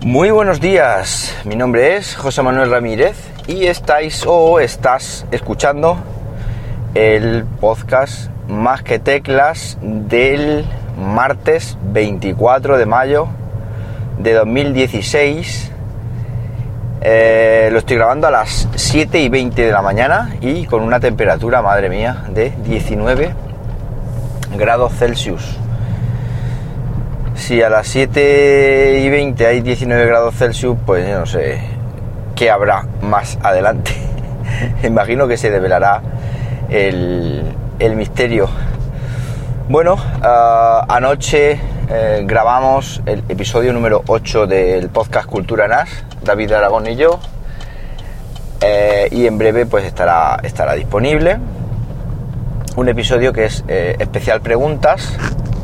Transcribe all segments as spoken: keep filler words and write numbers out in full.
Muy buenos días, mi nombre es José Manuel Ramírez y estáis o estás escuchando el podcast Más que Teclas del martes veinticuatro de mayo de dos mil dieciséis. Eh, lo estoy grabando a las siete y veinte de la mañana y con una temperatura, madre mía, de diecinueve grados Celsius. Si a las siete y veinte hay diecinueve grados Celsius, pues yo no sé qué habrá más adelante. Imagino que se develará el, el misterio. Bueno, uh, anoche eh, grabamos el episodio número ocho del podcast Cultura Nas, David Aragón y yo, eh, y en breve pues estará, estará disponible un episodio que es eh, especial preguntas,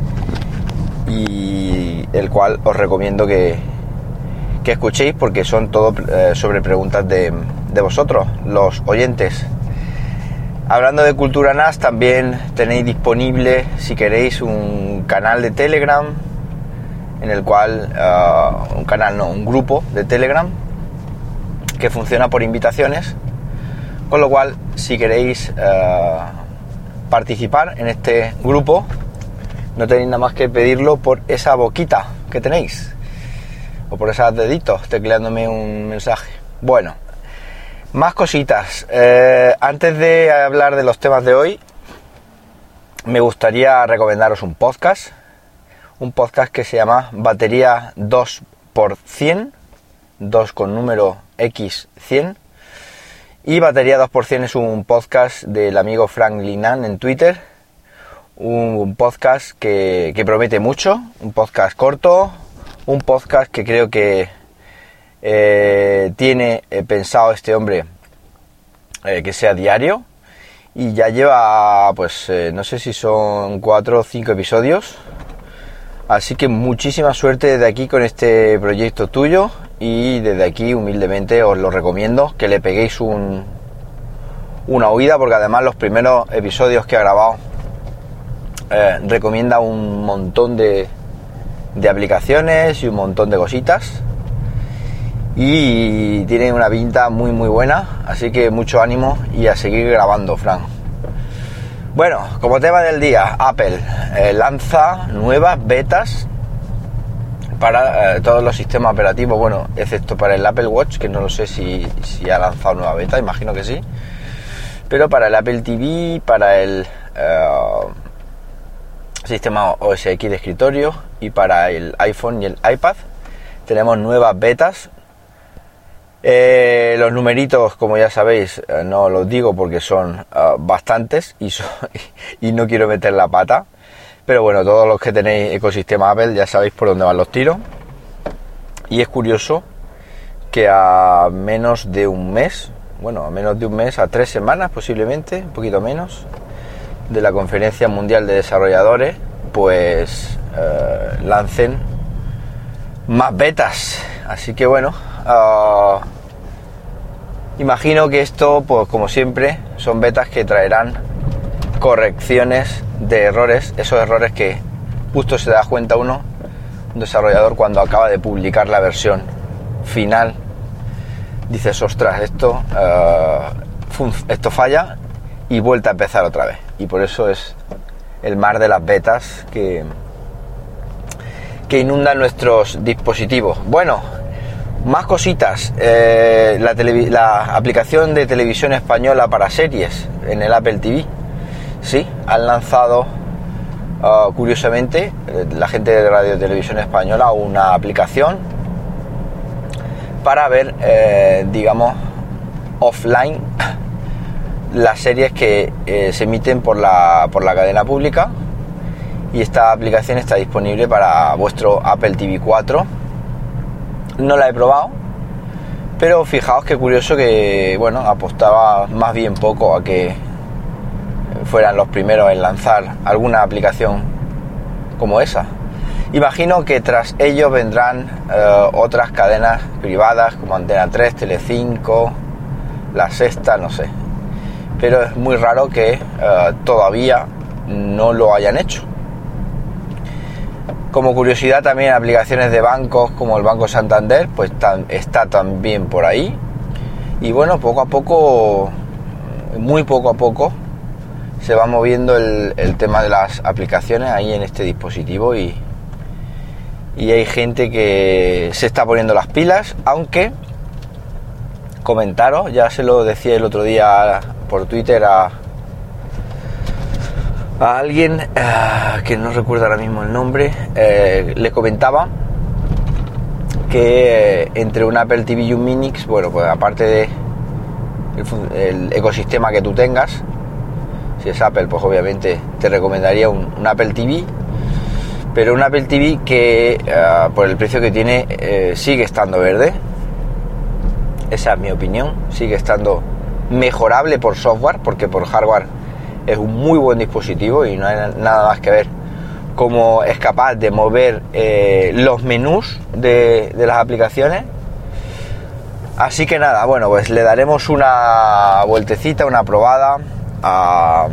y el cual os recomiendo que, que escuchéis porque son todo eh, sobre preguntas de, de vosotros, los oyentes. Hablando de Cultura Nas, también tenéis disponible, si queréis, un canal de Telegram, en el cual, uh, un canal no, un grupo de Telegram que funciona por invitaciones, con lo cual, si queréis uh, participar en este grupo, no tenéis nada más que pedirlo por esa boquita que tenéis, o por esos deditos tecleándome un mensaje. Bueno, más cositas. Eh, antes de hablar de los temas de hoy, me gustaría recomendaros un podcast, un podcast que se llama Batería dos por cien, dos con número equis cien, y Batería dos por cien es un podcast del amigo Frank Linan en Twitter. Un podcast que, que promete mucho, un podcast corto, un podcast que creo que eh, tiene eh, pensado este hombre eh, que sea diario, y ya lleva, pues eh, no sé si son cuatro o cinco episodios, así que muchísima suerte desde aquí con este proyecto tuyo, y desde aquí humildemente os lo recomiendo que le peguéis un, una oída, porque además los primeros episodios que ha grabado Eh, recomienda un montón de, de aplicaciones y un montón de cositas, y tiene una pinta muy muy buena, así que mucho ánimo y a seguir grabando, Fran. Bueno, como tema del día, Apple eh, lanza nuevas betas para eh, todos los sistemas operativos, bueno, excepto para el Apple Watch, que no lo sé si, si ha lanzado nueva beta, imagino que sí, pero para el Apple T V, para el eh, sistema O S X de escritorio y para el iPhone y el iPad tenemos nuevas betas. Eh, los numeritos, como ya sabéis, eh, no los digo porque son uh, bastantes y, so, y no quiero meter la pata, pero bueno, todos los que tenéis ecosistema Apple ya sabéis por dónde van los tiros. Y es curioso que a menos de un mes, bueno, a menos de un mes, a tres semanas posiblemente, un poquito menos, de la Conferencia Mundial de Desarrolladores, pues eh, lancen más betas. Así que bueno, uh, imagino que esto, pues como siempre, son betas que traerán correcciones de errores, esos errores que justo se da cuenta uno, un desarrollador, cuando acaba de publicar la versión final. Dices, ostras, esto, uh, esto falla, y vuelta a empezar otra vez. Y por eso es el mar de las betas que, que inundan nuestros dispositivos. Bueno, más cositas. Eh, la, televi- la aplicación de televisión española para series en el Apple T V. Sí, han lanzado, uh, curiosamente, eh, la gente de Radio Televisión Española, una aplicación para ver, eh, digamos, offline las series que eh, se emiten por la, por la cadena pública, y esta aplicación está disponible para vuestro Apple T V cuatro. No la he probado, pero fijaos qué curioso que, bueno, apostaba más bien poco a que fueran los primeros en lanzar alguna aplicación como esa. Imagino que tras ellos vendrán eh, otras cadenas privadas como Antena tres, Telecinco, La Sexta, no sé. Pero es muy raro que uh, todavía no lo hayan hecho. Como curiosidad, también aplicaciones de bancos como el Banco Santander, pues tan, está también por ahí. Y bueno, poco a poco, muy poco a poco, se va moviendo el, el tema de las aplicaciones ahí en este dispositivo y, y hay gente que se está poniendo las pilas, aunque comentaros, ya se lo decía el otro día por Twitter a, a alguien uh, que no recuerdo ahora mismo el nombre, eh, le comentaba que eh, entre un Apple T V y un Minix, bueno, pues aparte de el, el ecosistema que tú tengas, si es Apple, pues obviamente te recomendaría un, un Apple T V, pero un Apple T V que uh, por el precio que tiene eh, sigue estando verde. Esa es mi opinión, sigue estando mejorable por software, porque por hardware es un muy buen dispositivo y no hay nada más que ver cómo es capaz de mover eh, los menús de, de las aplicaciones. Así que nada, bueno, pues le daremos una vueltecita, una probada a,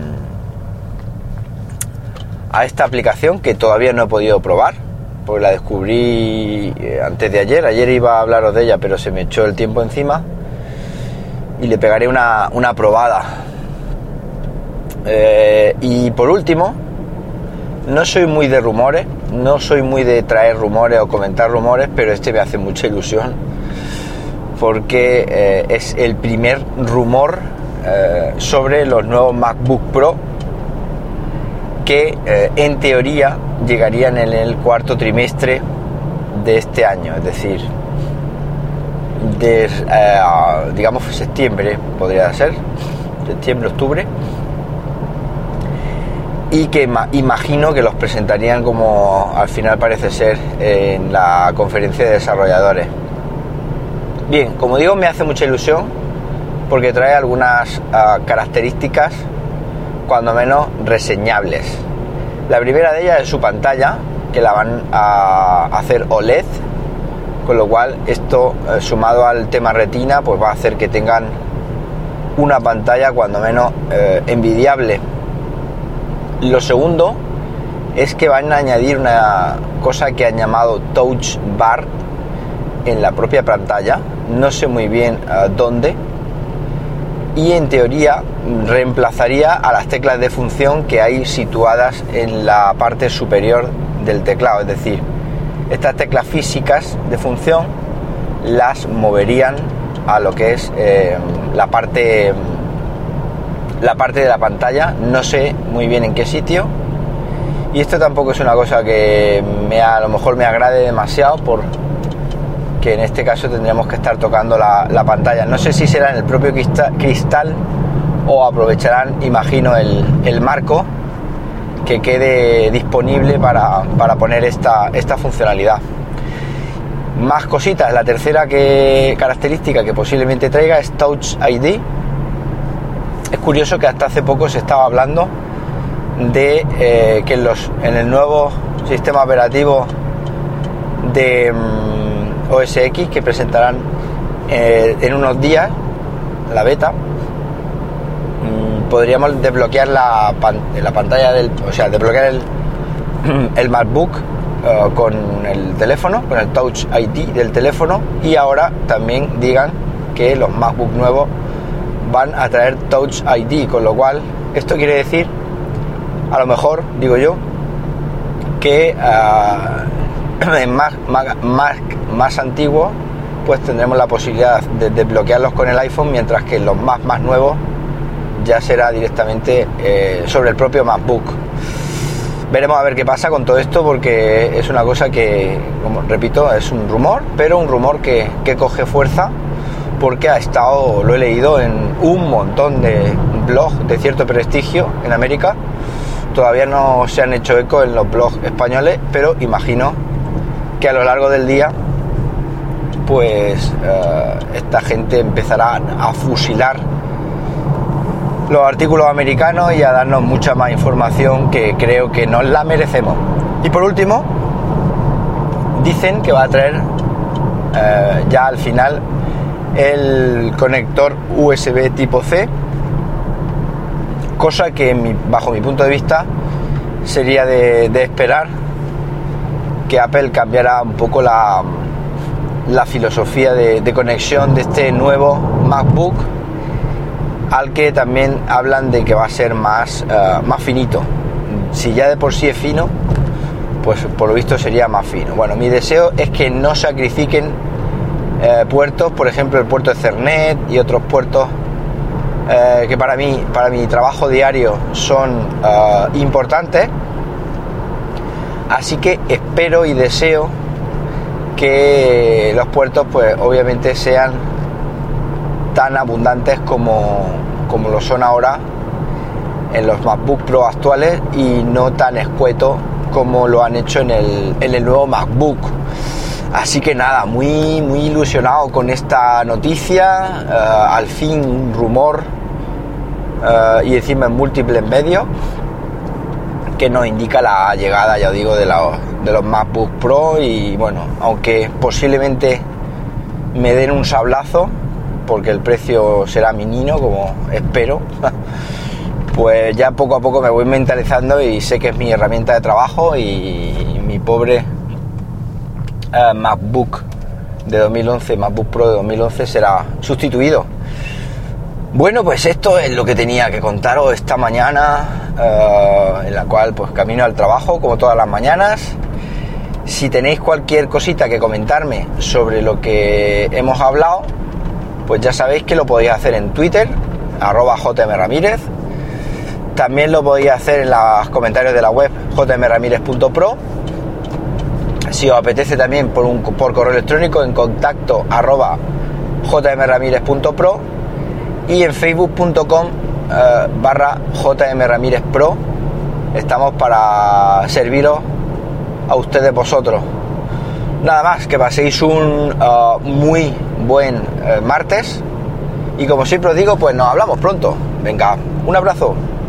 a esta aplicación que todavía no he podido probar, porque la descubrí antes de ayer. Ayer iba a hablaros de ella, pero se me echó el tiempo encima y le pegaré una, una probada. Eh, y por último, no soy muy de rumores, no soy muy de traer rumores o comentar rumores, pero este me hace mucha ilusión porque eh, es el primer rumor eh, sobre los nuevos MacBook Pro que eh, en teoría llegarían en el cuarto trimestre de este año, es decir, de, eh, digamos septiembre podría ser, septiembre, octubre, y que ma- imagino que los presentarían, como al final parece ser, en la conferencia de desarrolladores. Bien, como digo, me hace mucha ilusión porque trae algunas uh, características cuando menos reseñables. La primera de ellas es su pantalla, que la van a hacer O L E D, con lo cual esto, eh, sumado al tema retina, pues va a hacer que tengan una pantalla cuando menos eh, envidiable. Lo segundo es que van a añadir una cosa que han llamado Touch Bar en la propia pantalla, no sé muy bien uh, dónde, y en teoría reemplazaría a las teclas de función que hay situadas en la parte superior del teclado. Es decir, estas teclas físicas de función las moverían a lo que es eh, la parte la parte de la pantalla. No sé muy bien en qué sitio, y esto tampoco es una cosa que me, a lo mejor me agrade demasiado, por que en este caso tendríamos que estar tocando la, la pantalla. No sé si será en el propio cristal, cristal o aprovecharán, imagino, el, el marco que quede disponible para, para poner esta, esta funcionalidad. Más cositas. La tercera que, característica que posiblemente traiga es Touch I D. Es curioso que hasta hace poco se estaba hablando de eh, que en, los, en el nuevo sistema operativo de um, O S X que presentarán eh, en unos días, la beta, um, podríamos desbloquear la, pan, la pantalla del, o sea, desbloquear el, el MacBook uh, con el teléfono, con el Touch I D del teléfono, y ahora también digan que los MacBook nuevos van a traer Touch I D, con lo cual esto quiere decir, a lo mejor, digo yo, que uh, en Mac, Mac, Mac más antiguos pues tendremos la posibilidad de desbloquearlos con el iPhone, mientras que los Mac más nuevos ya será directamente eh, sobre el propio MacBook. Veremos a ver qué pasa con todo esto, porque es una cosa que, como repito, es un rumor, pero un rumor que, que coge fuerza, porque ha estado, lo he leído en un montón de blogs de cierto prestigio en América. Todavía no se han hecho eco en los blogs españoles, pero imagino que a lo largo del día pues uh, esta gente empezará a fusilar los artículos americanos y a darnos mucha más información que creo que nos la merecemos. Y por último, dicen que va a traer uh, ya al final el conector U S B tipo C, cosa que mi, bajo mi punto de vista sería de, de esperar, que Apple cambiará un poco la, la filosofía de, de conexión de este nuevo MacBook, al que también hablan de que va a ser más, uh, más finito. Si ya de por sí es fino, pues por lo visto sería más fino. Bueno, mi deseo es que no sacrifiquen eh, puertos, por ejemplo el puerto Ethernet y otros puertos eh, que para mí, para mi trabajo diario son uh, importantes. Así que espero y deseo que los puertos pues obviamente sean tan abundantes como, como lo son ahora en los MacBook Pro actuales y no tan escueto como lo han hecho en el, en el nuevo MacBook. Así que nada, muy muy ilusionado con esta noticia, uh, al fin un rumor uh, y encima en múltiples medios que nos indica la llegada, ya digo, de, la, de los MacBook Pro. Y bueno, aunque posiblemente me den un sablazo porque el precio será menino, como espero, pues ya poco a poco me voy mentalizando y sé que es mi herramienta de trabajo y mi pobre uh, MacBook de dos mil once, MacBook Pro de dos mil once será sustituido. Bueno, pues esto es lo que tenía que contaros esta mañana, uh, en la cual pues camino al trabajo como todas las mañanas. Si tenéis cualquier cosita que comentarme sobre lo que hemos hablado, pues ya sabéis que lo podéis hacer en Twitter, arroba jmramírez. También lo podéis hacer en los comentarios de la web j m ramírez punto pro. Si os apetece también por, un, por correo electrónico en contacto arroba j m ramírez punto pro y en facebook punto com eh, barra jmramírezpro. Estamos para serviros a ustedes vosotros. Nada más, que paséis un uh, muy buen uh, martes y como siempre os digo, pues nos hablamos pronto. Venga, un abrazo.